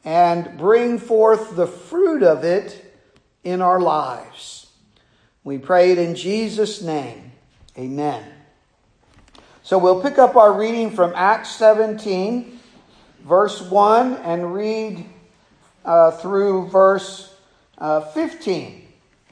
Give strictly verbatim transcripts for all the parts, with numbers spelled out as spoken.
and bring forth the fruit of it in our lives. We pray it in Jesus' name. Amen. So we'll pick up our reading from Acts seventeen, verse one, and read uh, through verse uh, fifteen.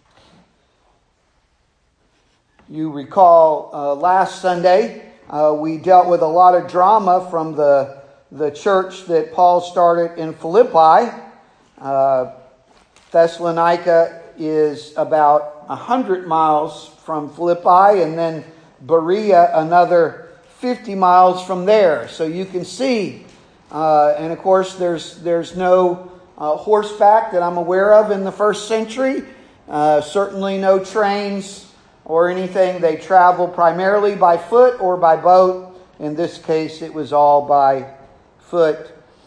You recall uh, last Sunday uh, we dealt with a lot of drama from the, the church that Paul started in Philippi. Uh, Thessalonica is about one hundred miles from Philippi, and then Berea another fifty miles from there. So you can see, uh, and of course there's there's no uh, horseback that I'm aware of in the first century. Uh, certainly no trains or anything. They travel primarily by foot or by boat. In this case, it was all by foot.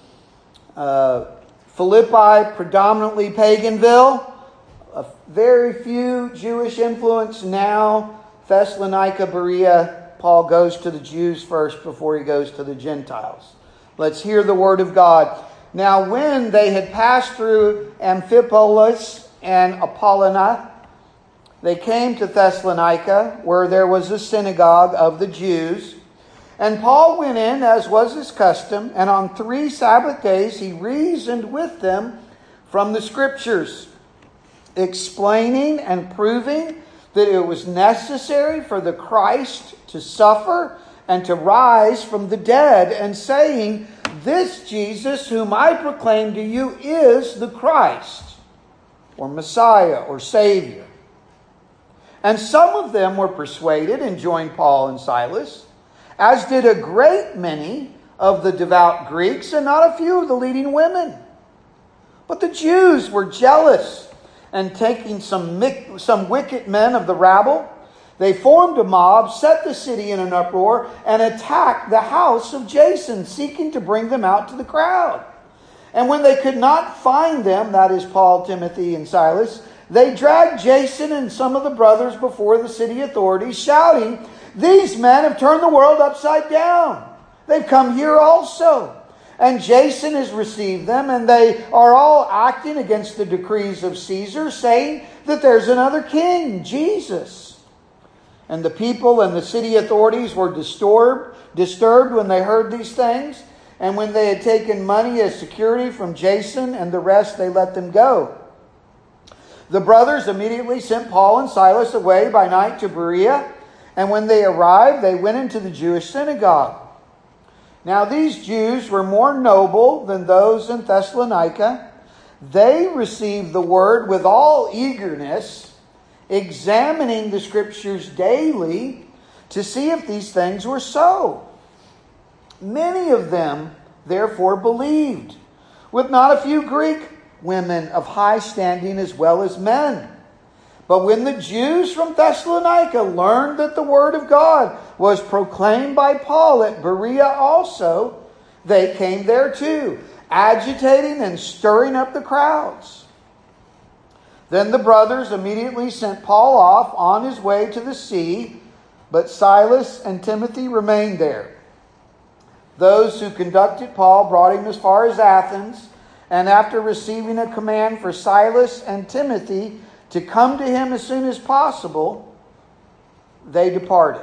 Uh, Philippi, predominantly Paganville. Uh, very few Jewish influence now. Thessalonica, Berea, Paul goes to the Jews first before he goes to the Gentiles. Let's hear the word of God. Now when they had passed through Amphipolis and Apollonia, they came to Thessalonica, where there was a synagogue of the Jews. And Paul went in, as was his custom, and on three Sabbath days he reasoned with them from the Scriptures, explaining and proving that it was necessary for the Christ to suffer and to rise from the dead, and saying, "This Jesus whom I proclaim to you is the Christ," or Messiah, or Savior. And some of them were persuaded and joined Paul and Silas, as did a great many of the devout Greeks, and not a few of the leading women. But the Jews were jealous, and taking some, some wicked men of the rabble, they formed a mob, set the city in an uproar, and attacked the house of Jason, seeking to bring them out to the crowd. And when they could not find them, that is Paul, Timothy, and Silas, they dragged Jason and some of the brothers before the city authorities, shouting, "These men have turned the world upside down. They've come here also." And Jason has received them, and they are all acting against the decrees of Caesar, saying that there's another king, Jesus. And the people and the city authorities were disturbed, disturbed when they heard these things. And when they had taken money as security from Jason and the rest, they let them go. The brothers immediately sent Paul and Silas away by night to Berea. And when they arrived, they went into the Jewish synagogue. Now these Jews were more noble than those in Thessalonica. They received the word with all eagerness, examining the Scriptures daily to see if these things were so. Many of them therefore believed, with not a few Greek women of high standing as well as men. But when the Jews from Thessalonica learned that the word of God was proclaimed by Paul at Berea also, they came there too, agitating and stirring up the crowds. Then the brothers immediately sent Paul off on his way to the sea, but Silas and Timothy remained there. Those who conducted Paul brought him as far as Athens, and after receiving a command for Silas and Timothy to come to him as soon as possible, they departed.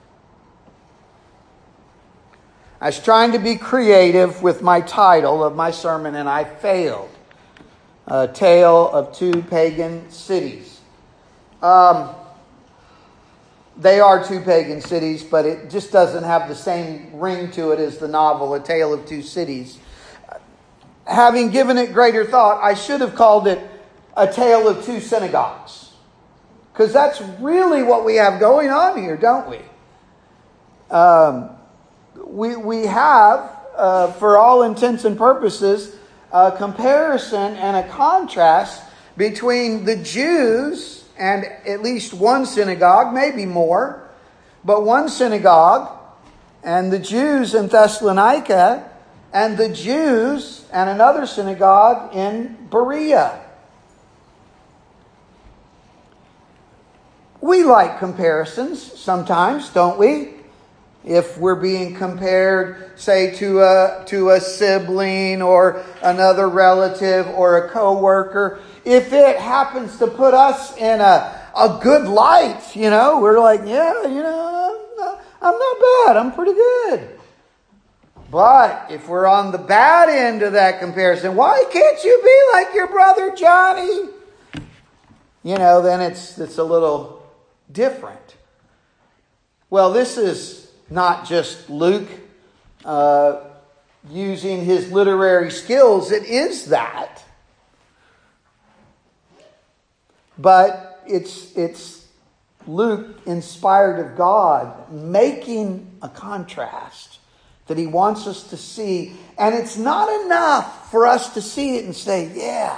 I was trying to be creative with my title of my sermon, and I failed. A Tale of Two Pagan Cities. Um, they are two pagan cities, but it just doesn't have the same ring to it as the novel, A Tale of Two Cities. Having given it greater thought, I should have called it A Tale of Two Synagogues. Because that's really what we have going on here, don't we? Um, we, we have, uh, for all intents and purposes, a comparison and a contrast between the Jews and at least one synagogue, maybe more, but one synagogue and the Jews in Thessalonica and the Jews and another synagogue in Berea. We like comparisons sometimes, don't we? If we're being compared, say, to a, to a sibling or another relative or a coworker, if it happens to put us in a, a good light, you know, we're like, yeah, you know, I'm not bad. I'm pretty good. But if we're on the bad end of that comparison, why can't you be like your brother Johnny? You know, then it's it's a little different. Well, this is not just Luke uh, using his literary skills. It is that. But it's it's Luke, inspired of God, making a contrast that he wants us to see. And it's not enough for us to see it and say, yeah,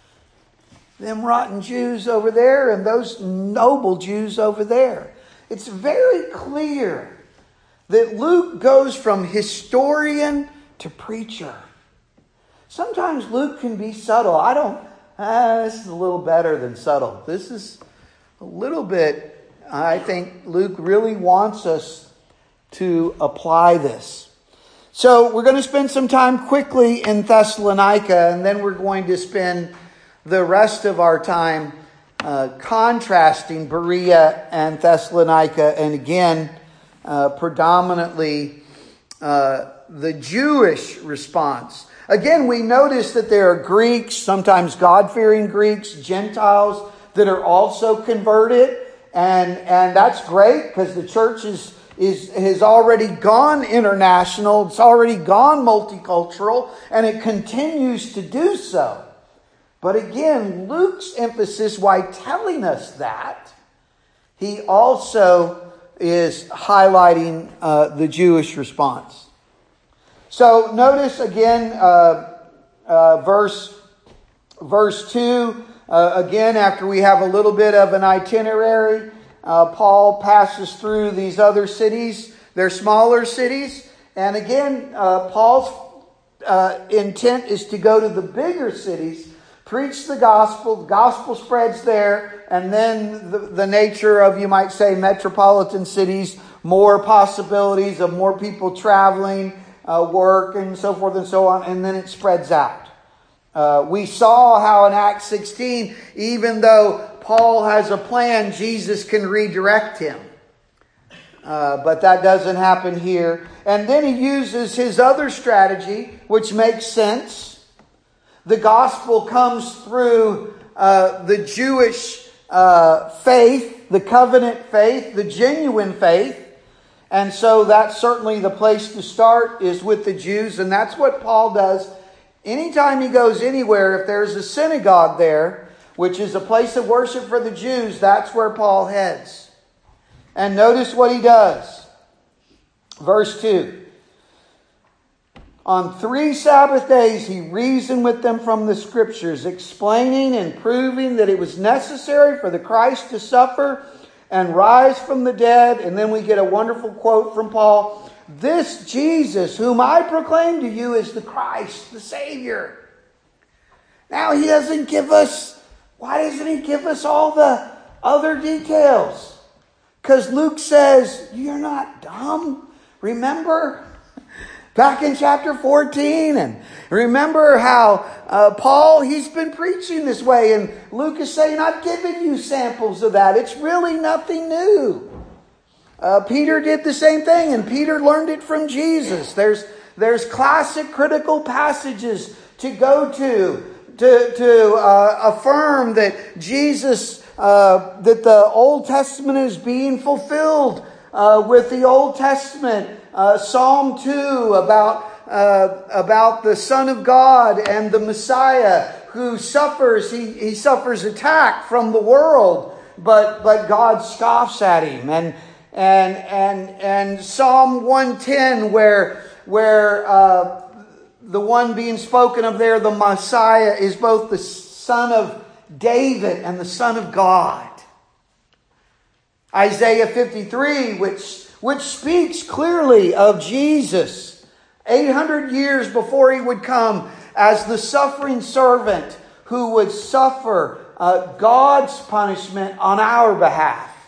them rotten Jews over there and those noble Jews over there. It's very clear that Luke goes from historian to preacher. Sometimes Luke can be subtle. I don't, ah, this is a little better than subtle. This is a little bit, I think Luke really wants us to apply this. So we're going to spend some time quickly in Thessalonica, and then we're going to spend the rest of our time uh, contrasting Berea and Thessalonica, and again, uh, predominantly uh, the Jewish response. Again, we notice that there are Greeks, sometimes God-fearing Greeks, Gentiles that are also converted, and and that's great because the church is is has already gone international. It's already gone multicultural, and it continues to do so. But again, Luke's emphasis, while telling us that, he also is highlighting uh, the Jewish response. So notice again, uh, uh, verse verse two. Uh, again, after we have a little bit of an itinerary, uh, Paul passes through these other cities. They're smaller cities. And again, uh, Paul's uh, intent is to go to the bigger cities, preach the gospel. The gospel spreads there. And then the, the nature of, you might say, metropolitan cities, more possibilities of more people traveling, uh, work, and so forth and so on. And then it spreads out. Uh, we saw how in Acts sixteen, even though Paul has a plan, Jesus can redirect him. Uh, but that doesn't happen here. And then he uses his other strategy, which makes sense. The gospel comes through uh, the Jewish uh, faith, the covenant faith, the genuine faith. And so that's certainly the place to start, is with the Jews. And that's what Paul does. Anytime he goes anywhere, if there's a synagogue there, which is a place of worship for the Jews, that's where Paul heads. And notice what he does. Verse two. On three Sabbath days he reasoned with them from the Scriptures, explaining and proving that it was necessary for the Christ to suffer and rise from the dead. And then we get a wonderful quote from Paul. This Jesus, whom I proclaim to you, is the Christ, the Savior. Now he doesn't give us, why doesn't he give us all the other details? Because Luke says, you're not dumb. Remember back in chapter fourteen, and remember how uh, Paul, he's been preaching this way. And Luke is saying, I've given you samples of that. It's really nothing new. Uh, Peter did the same thing, and Peter learned it from Jesus. There's there's classic critical passages to go to to, to uh, affirm that Jesus, uh, that the Old Testament is being fulfilled uh, with the Old Testament. Uh, Psalm two about uh, about the Son of God and the Messiah who suffers. He he suffers attack from the world, but but God scoffs at him. And And and and Psalm one ten, where where uh, the one being spoken of there, the Messiah, is both the son of David and the Son of God. Isaiah fifty-three, which which speaks clearly of Jesus, eight hundred years before he would come as the suffering servant who would suffer uh, God's punishment on our behalf.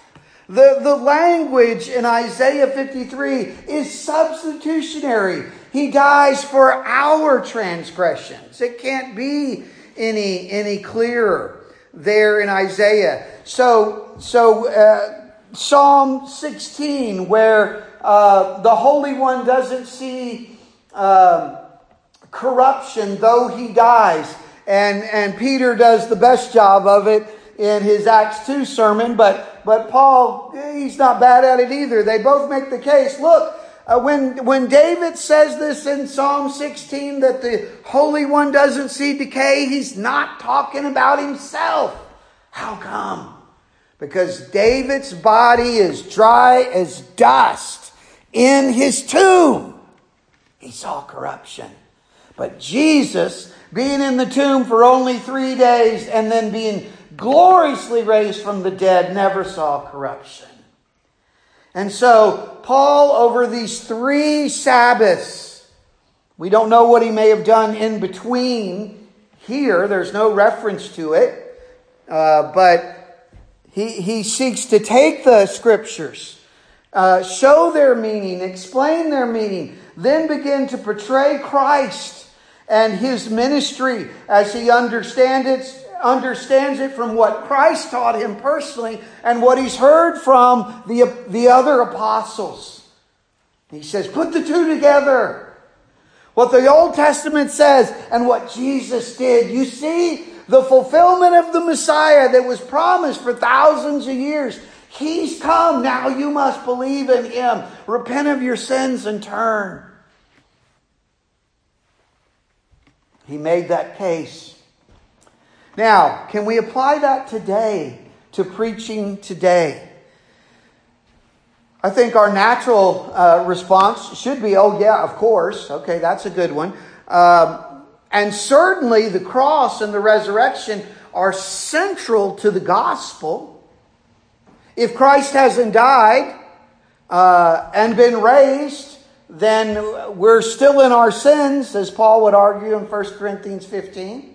The, the language in Isaiah fifty-three is substitutionary. He dies for our transgressions. It can't be any, any clearer there in Isaiah. So, so uh, Psalm sixteen, where uh, the Holy One doesn't see um, corruption though he dies. And, and Peter does the best job of it in his Acts two sermon, but but Paul, he's not bad at it either. They both make the case. Look, uh, when when David says this in Psalm sixteen, that the Holy One doesn't see decay, he's not talking about himself. How come? Because David's body is dry as dust in his tomb. He saw corruption. But Jesus, being in the tomb for only three days and then being gloriously raised from the dead, never saw corruption. And so Paul, over these three Sabbaths, we don't know what he may have done in between here. There's no reference to it. Uh, but he, he seeks to take the scriptures, uh, show their meaning, explain their meaning, then begin to portray Christ and his ministry as he understands it, understands it from what Christ taught him personally and what he's heard from the, the other apostles. He says, put the two together. What the Old Testament says and what Jesus did. You see, the fulfillment of the Messiah that was promised for thousands of years. He's come. Now you must believe in him. Repent of your sins and turn. He made that case. Now, can we apply that today to preaching today? I think our natural uh, response should be, oh yeah, of course. Okay, that's a good one. Um, and certainly the cross and the resurrection are central to the gospel. If Christ hasn't died uh, and been raised, then we're still in our sins, as Paul would argue in First Corinthians fifteen.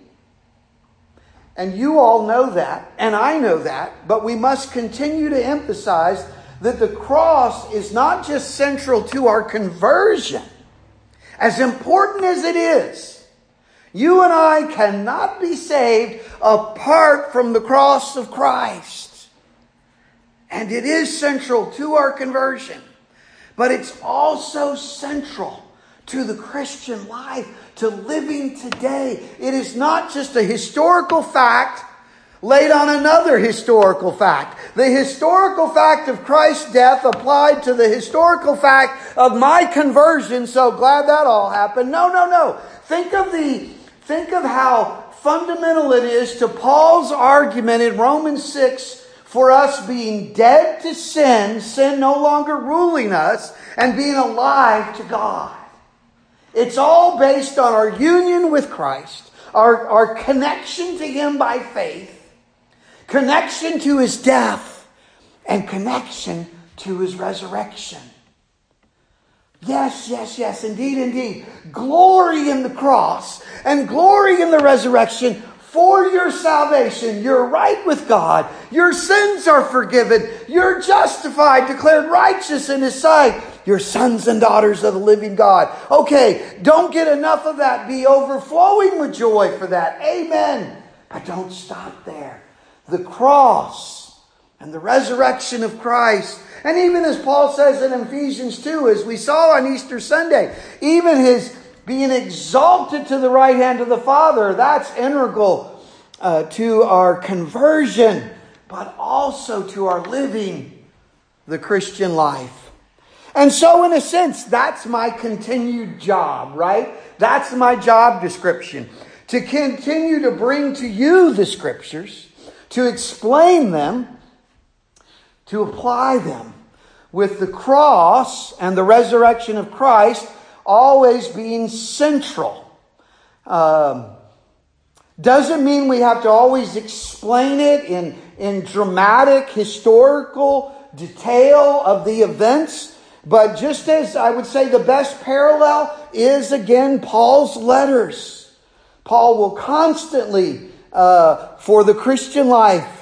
And you all know that, and I know that, but we must continue to emphasize that the cross is not just central to our conversion. As important as it is, you and I cannot be saved apart from the cross of Christ. And it is central to our conversion, but it's also central to the Christian life, to living today. It is not just a historical fact laid on another historical fact. The historical fact of Christ's death applied to the historical fact of my conversion. So glad that all happened. No, no, no. Think of the, think of how fundamental it is to Paul's argument in Romans six for us being dead to sin, sin no longer ruling us, and being alive to God. It's all based on our union with Christ, our, our connection to him by faith, connection to his death, and connection to his resurrection. Yes, yes, yes, indeed, indeed. Glory in the cross and glory in the resurrection for your salvation. You're right with God. Your sins are forgiven. You're justified, declared righteous in his sight. You're sons and daughters of the living God. Okay, don't get enough of that. Be overflowing with joy for that. Amen. But don't stop there. The cross and the resurrection of Christ. And even as Paul says in Ephesians two, as we saw on Easter Sunday, even his being exalted to the right hand of the Father, that's integral uh, to our conversion, but also to our living the Christian life. And so in a sense, that's my continued job, right? That's my job description. To continue to bring to you the scriptures, to explain them, to apply them, with the cross and the resurrection of Christ always being central. Um, doesn't mean we have to always explain it in, in dramatic, historical detail of the events. But just as I would say the best parallel is, again, Paul's letters. Paul will constantly, uh, for the Christian life,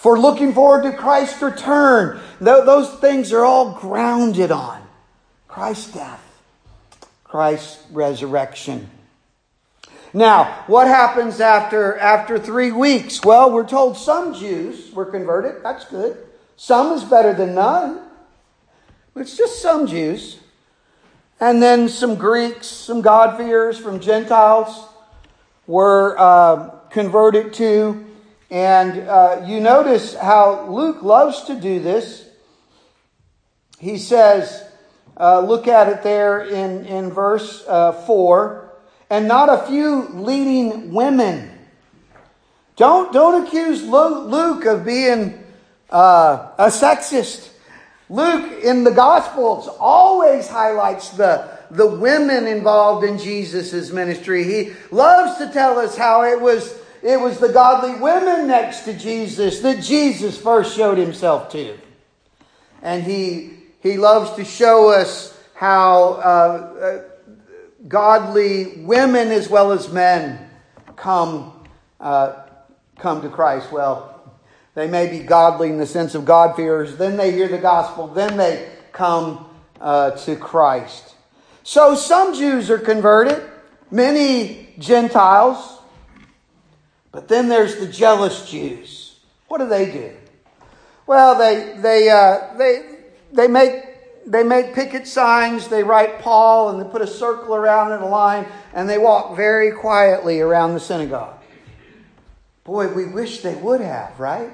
for looking forward to Christ's return. Those things are all grounded on Christ's death, Christ's resurrection. Now, what happens after, after three weeks? Well, we're told some Jews were converted. That's good. Some is better than none. It's just some Jews. And then some Greeks, some God-fearers from Gentiles were uh, converted too. And uh, you notice how Luke loves to do this. He says, uh, look at it there in, in verse uh, four. And not a few leading women. Don't, don't accuse Luke of being uh, a sexist. Luke in the Gospels always highlights the, the women involved in Jesus' ministry. He loves to tell us how it was, it was the godly women next to Jesus that Jesus first showed himself to. And he, he loves to show us how uh, uh, godly women as well as men come, uh, come to Christ. Well, they may be godly in the sense of God-fearers. Then they hear the gospel. Then they come uh, to Christ. So some Jews are converted. Many Gentiles. But then there's the jealous Jews. What do they do? Well, they they uh, they they make they make picket signs. They write Paul and they put a circle around it, a line, and they walk very quietly around the synagogue. Boy, we wish they would have, right?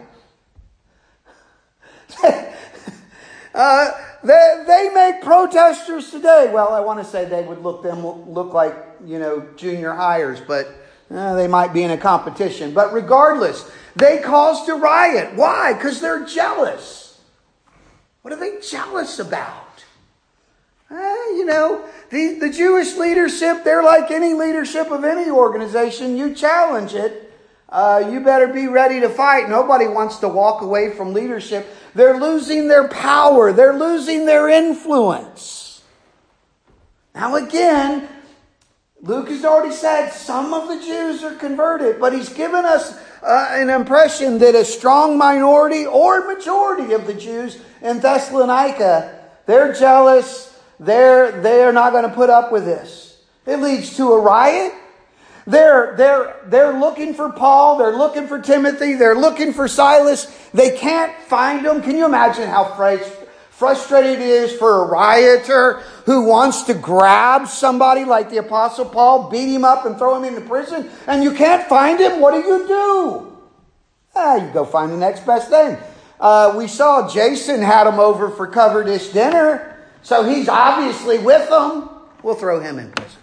uh, they, they make protesters today. Well, I want to say they would look them look like, you know, junior hires, but uh, they might be in a competition. But regardless, they caused a riot. Why? Because they're jealous. What are they jealous about? Uh, you know, the, the Jewish leadership, they're like any leadership of any organization. You challenge it. Uh, you better be ready to fight. Nobody wants to walk away from leadership. They're losing their power. They're losing their influence. Now again, Luke has already said some of the Jews are converted, but he's given us uh, an impression that a strong minority or majority of the Jews in Thessalonica, they're jealous. They're, they're not going to put up with this. It leads to a riot. They're, they're, they're looking for Paul. They're looking for Timothy. They're looking for Silas. They can't find them. Can you imagine how frustrating it is for a rioter who wants to grab somebody like the Apostle Paul, beat him up and throw him into prison, and you can't find him? What do you do? Ah, you go find the next best thing. Uh, we saw Jason had him over for cover dish dinner, so he's obviously with them. We'll throw him in prison.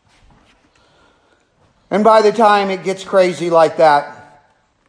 And by the time it gets crazy like that,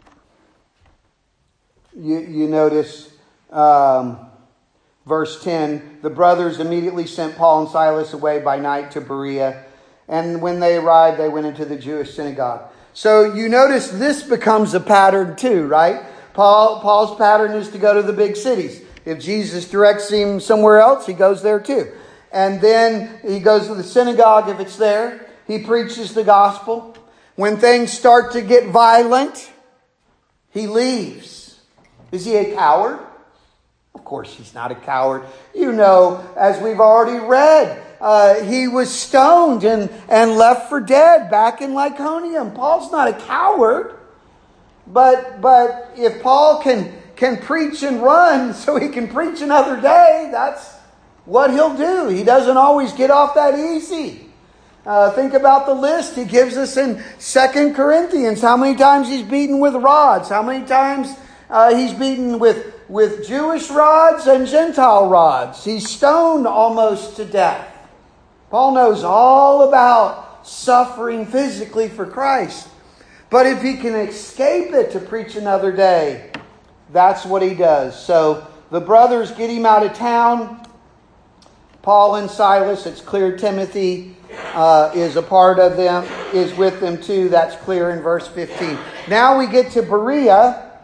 you, you notice um, verse ten, the brothers immediately sent Paul and Silas away by night to Berea. And when they arrived, they went into the Jewish synagogue. So you notice this becomes a pattern too, right? Paul, Paul's pattern is to go to the big cities. If Jesus directs him somewhere else, he goes there too. And then he goes to the synagogue if it's there. He preaches the gospel. When things start to get violent, he leaves. Is he a coward? Of course he's not a coward. You know, as we've already read, uh, he was stoned and, and left for dead back in Lyconium. Paul's not a coward. But but if Paul can, can preach and run so he can preach another day, that's what he'll do. He doesn't always get off that easy. Uh, think about the list he gives us in Second Corinthians. How many times he's beaten with rods. How many times uh, he's beaten with, with Jewish rods and Gentile rods. He's stoned almost to death. Paul knows all about suffering physically for Christ. But if he can escape it to preach another day, that's what he does. So the brothers get him out of town. Paul and Silas, it's clear Timothy Uh, is a part of them, is with them too. That's clear in verse fifteen. Now we get to Berea,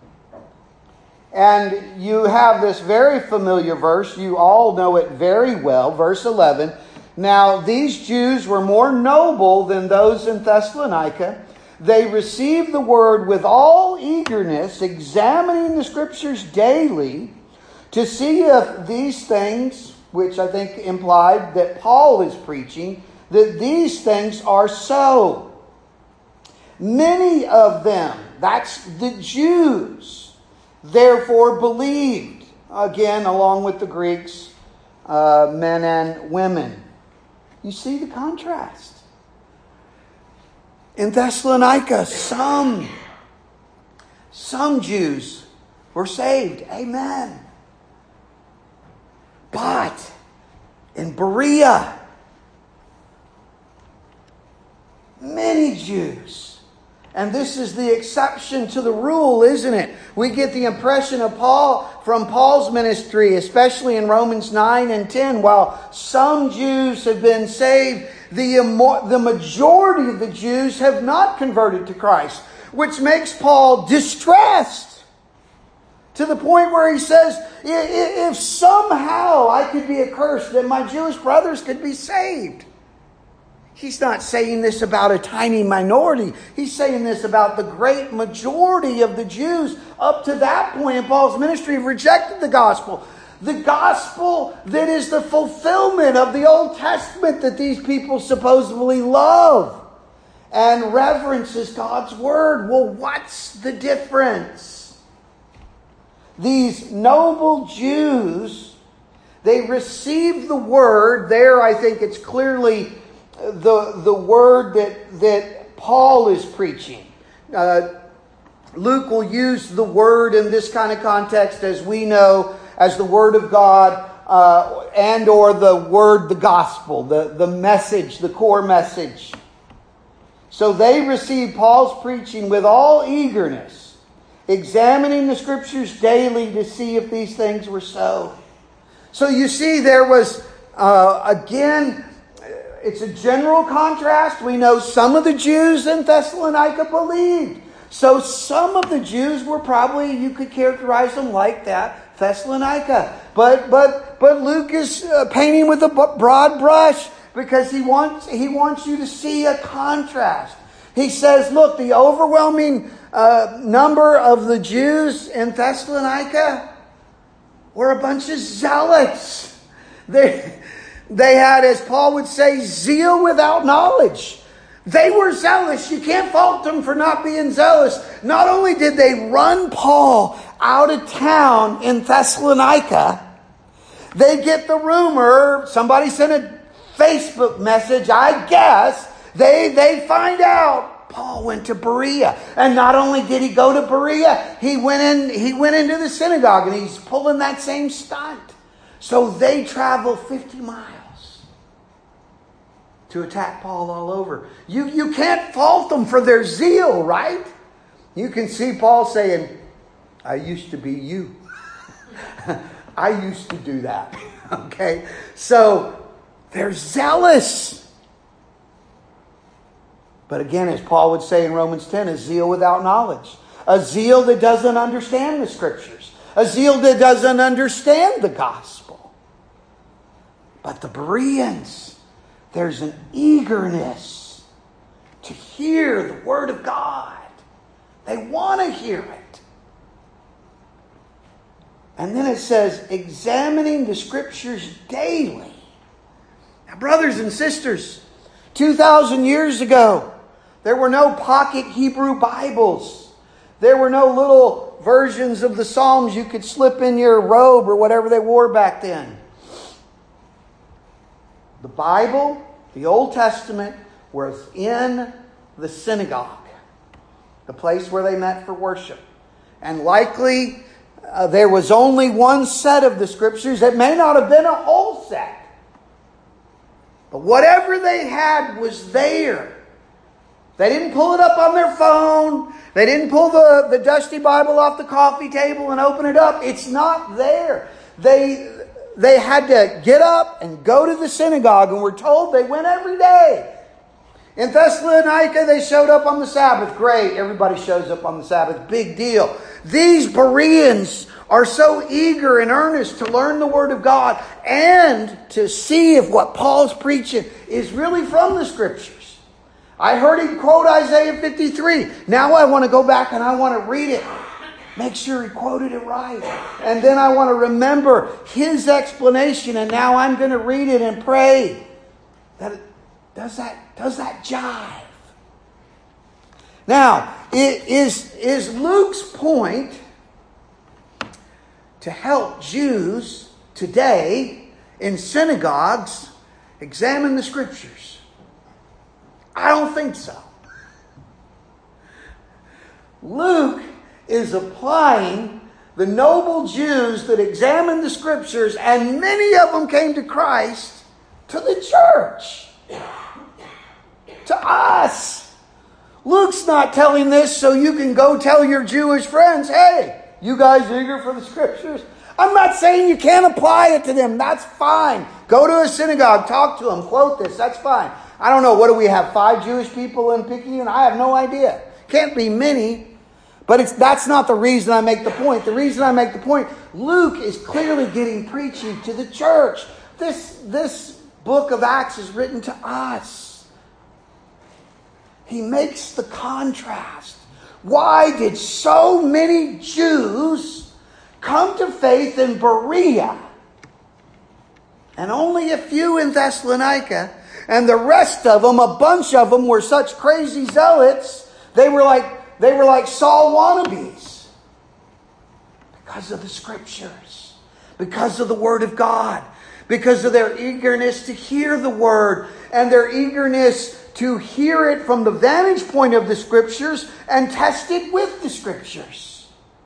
and you have this very familiar verse. You all know it very well. Verse eleven. Now these Jews were more noble than those in Thessalonica, They received the word with all eagerness, examining the Scriptures daily to see if these things, which I think implied that Paul is preaching, that these things are so. Many of them, that's the Jews, therefore believed, again along with the Greeks, uh, men and women. You see the contrast. In Thessalonica, some, some Jews were saved. Amen. But in Berea, many Jews. And this is the exception to the rule, isn't it? We get the impression of Paul from Paul's ministry, especially in Romans nine and ten. While some Jews have been saved, the, the majority of the Jews have not converted to Christ, which makes Paul distressed to the point where he says, if somehow I could be accursed, that my Jewish brothers could be saved. He's not saying this about a tiny minority. He's saying this about the great majority of the Jews up to that point in Paul's ministry have rejected the gospel. The gospel that is the fulfillment of the Old Testament that these people supposedly love and reverence as God's word. Well, what's the difference? These noble Jews, they received the word. There, I think it's clearly the, the word that, that Paul is preaching. Uh, Luke will use the word in this kind of context, as we know, as the word of God, uh, and or the word, the gospel, the, the message, the core message. So they received Paul's preaching with all eagerness, examining the Scriptures daily to see if these things were so. So you see, there was, uh, again, it's a general contrast. We know some of the Jews in Thessalonica believed. So some of the Jews were probably, you could characterize them like that, Thessalonica. But but but Luke is uh, painting with a broad brush because he wants he wants you to see a contrast. He says, look, the overwhelming uh, number of the Jews in Thessalonica were a bunch of zealots. They, they had, as Paul would say, zeal without knowledge. They were zealous. You can't fault them for not being zealous. Not only did they run Paul out of town in Thessalonica, they get the rumor, somebody sent a Facebook message, I guess, they, they find out Paul went to Berea. And not only did he go to Berea, he went in, he went into the synagogue, and he's pulling that same stunt. So they travel fifty miles to attack Paul all over. You, you can't fault them for their zeal, right? You can see Paul saying, I used to be you. I used to do that. Okay? So, they're zealous. But again, as Paul would say in Romans ten, a zeal without knowledge. A zeal that doesn't understand the Scriptures. A zeal that doesn't understand the gospel. But the Bereans, there's an eagerness to hear the Word of God. They want to hear it. And then it says, examining the Scriptures daily. Now, brothers and sisters, two thousand years ago, there were no pocket Hebrew Bibles. There were no little versions of the Psalms you could slip in your robe or whatever they wore back then. The Bible, the Old Testament, was in the synagogue, the place where they met for worship. And likely uh, there was only one set of the Scriptures. It may not have been a whole set. But whatever they had was there. They didn't pull it up on their phone. They didn't pull the, the dusty Bible off the coffee table and open it up. It's not there. They... They had to get up and go to the synagogue, and we're told they went every day. In Thessalonica, they showed up on the Sabbath. Great, everybody shows up on the Sabbath. Big deal. These Bereans are so eager and earnest to learn the Word of God and to see if what Paul's preaching is really from the Scriptures. I heard him quote Isaiah fifty-three. Now I want to go back and I want to read it. Make sure he quoted it right. And then I want to remember his explanation. And now I'm going to read it and pray. That, does that, does that jive? Now, it is, is Luke's point to help Jews today in synagogues examine the Scriptures? I don't think so. Luke is applying the noble Jews that examined the Scriptures, and many of them came to Christ, to the church, to us. Luke's not telling this so you can go tell your Jewish friends, hey, you guys eager for the Scriptures? I'm not saying you can't apply it to them. That's fine. Go to a synagogue, talk to them, quote this. That's fine. I don't know. What do we have? Five Jewish people in Picayune? I have no idea. Can't be many. But it's, that's not the reason I make the point. The reason I make the point, Luke is clearly getting preaching to the church. This, this book of Acts is written to us. He makes the contrast. Why did so many Jews come to faith in Berea and only a few in Thessalonica, and the rest of them, a bunch of them, were such crazy zealots, they were like They were like Saul wannabes? Because of the Scriptures. Because of the Word of God. Because of their eagerness to hear the Word. And their eagerness to hear it from the vantage point of the Scriptures and test it with the Scriptures.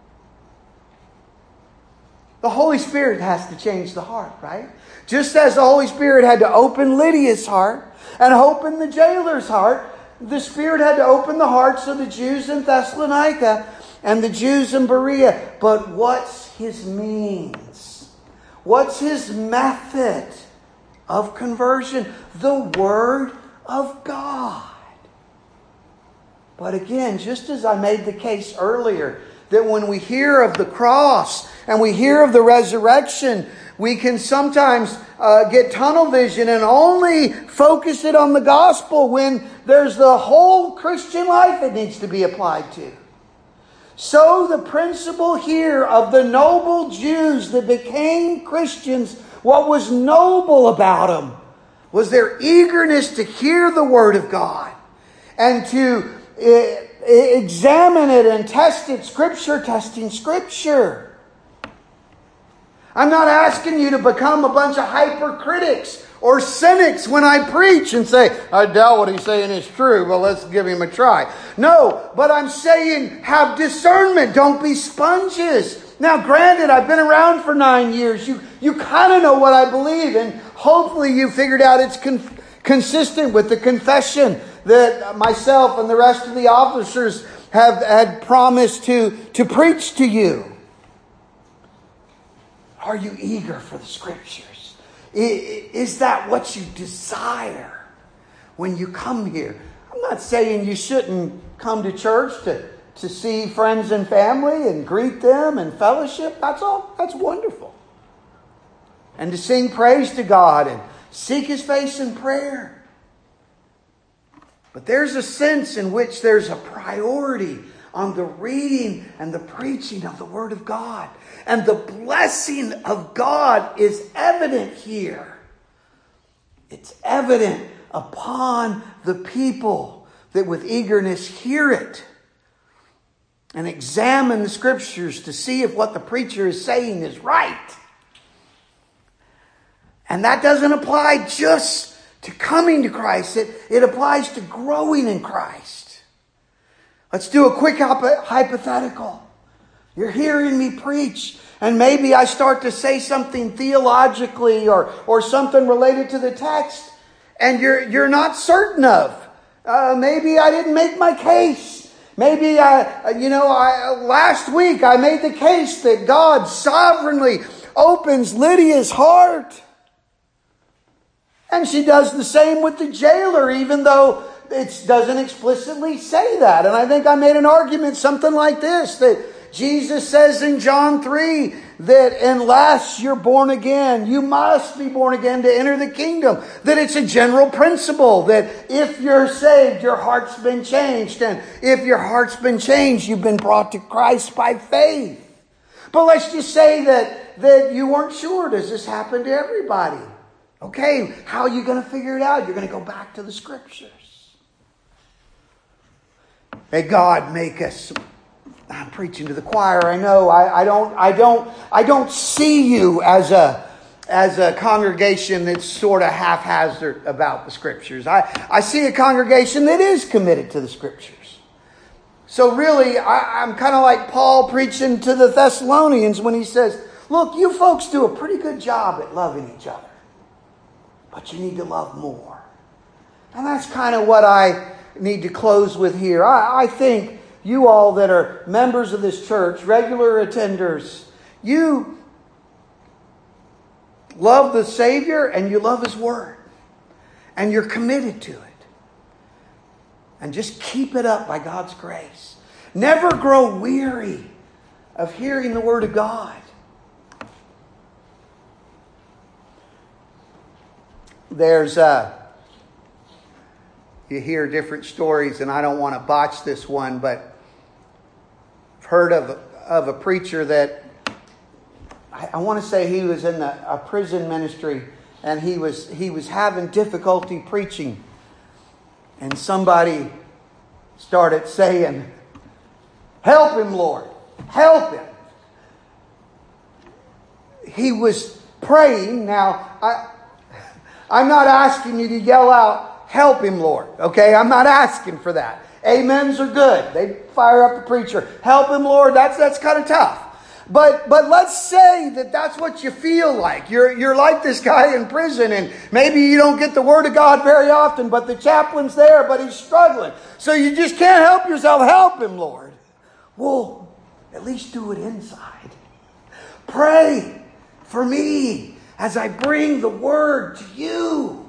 The Holy Spirit has to change the heart, right? Just as the Holy Spirit had to open Lydia's heart and open the jailer's heart, the Spirit had to open the hearts of the Jews in Thessalonica and the Jews in Berea. But what's His means? What's His method of conversion? The Word of God. But again, just as I made the case earlier, that when we hear of the cross and we hear of the resurrection, we can sometimes uh, get tunnel vision and only focus it on the gospel when there's the whole Christian life it needs to be applied to. So the principle here of the noble Jews that became Christians, what was noble about them was their eagerness to hear the Word of God and to uh, examine it and test it, Scripture testing Scripture. I'm not asking you to become a bunch of hypercritics or cynics when I preach and say, I doubt what he's saying is true, but let's give him a try. No, but I'm saying have discernment. Don't be sponges. Now, granted, I've been around for nine years. You, you kind of know what I believe, and hopefully you figured out it's con- consistent with the confession that myself and the rest of the officers have had promised to, to preach to you. Are you eager for the Scriptures? Is that what you desire when you come here? I'm not saying you shouldn't come to church to, to see friends and family and greet them and fellowship. That's all. That's wonderful. And to sing praise to God and seek His face in prayer. But there's a sense in which there's a priority on the reading and the preaching of the Word of God. And the blessing of God is evident here. It's evident upon the people that with eagerness hear it and examine the Scriptures to see if what the preacher is saying is right. And that doesn't apply just to coming to Christ. It, it applies to growing in Christ. Let's do a quick hypothetical. You're hearing me preach, and maybe I start to say something theologically or, or something related to the text, and you're, you're not certain of. Uh, maybe I didn't make my case. Maybe I, you know, I, last week I made the case that God sovereignly opens Lydia's heart. And she does the same with the jailer, even though it doesn't explicitly say that. And I think I made an argument, something like this, that Jesus says in John three that unless you're born again, you must be born again to enter the kingdom. That it's a general principle that if you're saved, your heart's been changed. And if your heart's been changed, you've been brought to Christ by faith. But let's just say that, that you weren't sure. Does this happen to everybody? Okay, how are you going to figure it out? You're going to go back to the Scriptures. May God make us... I'm preaching to the choir. I know. I, I don't. I don't. I don't see you as a as a congregation that's sort of haphazard about the Scriptures. I I see a congregation that is committed to the Scriptures. So really, I, I'm kind of like Paul preaching to the Thessalonians when he says, "Look, you folks do a pretty good job at loving each other, but you need to love more." And that's kind of what I need to close with here. I, I think. You all that are members of this church, regular attenders, you love the Savior and you love His Word. And you're committed to it. And just keep it up by God's grace. Never grow weary of hearing the Word of God. There's uh, you hear different stories, and I don't want to botch this one, but heard of, of a preacher that I, I want to say he was in a, a prison ministry, and he was he was having difficulty preaching, and somebody started saying, "Help him, Lord, help him." He was praying. Now, I I'm not asking you to yell out, "Help him, Lord." Okay, I'm not asking for that. Amens are good. They fire up the preacher. Help him, Lord. That's that's kind of tough. But but let's say that that's what you feel like. You're you're like this guy in prison, and maybe you don't get the Word of God very often, but the chaplain's there, but he's struggling. So you just can't help yourself. Help him, Lord. Well, at least do it inside. Pray for me as I bring the Word to you,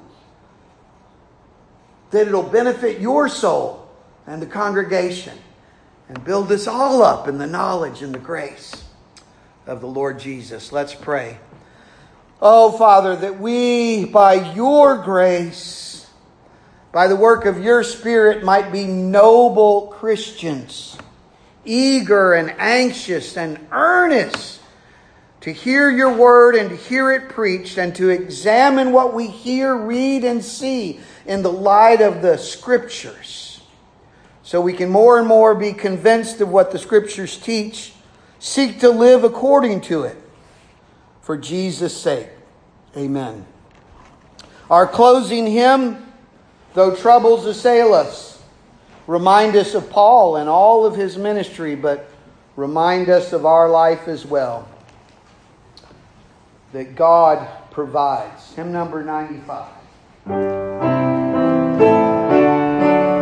that it'll benefit your soul and the congregation, and build us all up in the knowledge and the grace of the Lord Jesus. Let's pray. Oh, Father, that we, by your grace, by the work of your Spirit, might be noble Christians, eager and anxious and earnest to hear your word and to hear it preached, and to examine what we hear, read, and see in the light of the Scriptures, so we can more and more be convinced of what the Scriptures teach, seek to live according to it, for Jesus' sake. Amen. Our closing hymn, "Though Troubles Assail Us," remind us of Paul and all of his ministry, but remind us of our life as well, that God provides. Hymn number ninety-five.